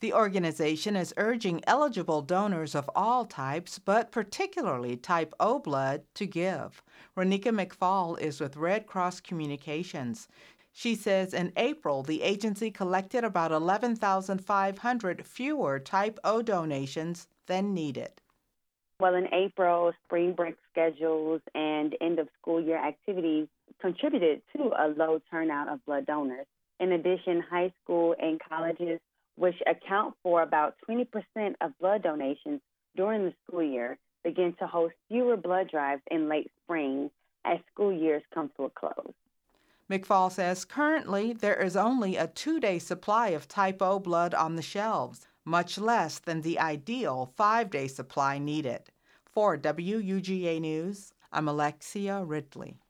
The organization is urging eligible donors of all types, but particularly type O blood, to give. Ronika McFall is with Red Cross Communications. She says in April, the agency collected about 11,500 fewer type O donations than needed. Well, in April, spring break schedules and end of school year activities contributed to a low turnout of blood donors. In addition, high school and colleges, which account for about 20% of blood donations during the school year, begin to host fewer blood drives in late spring as school years come to a close. McFall says currently there is only a 2-day supply of type O blood on the shelves, much less than the ideal 5-day supply needed. For WUGA News, I'm Alexia Ridley.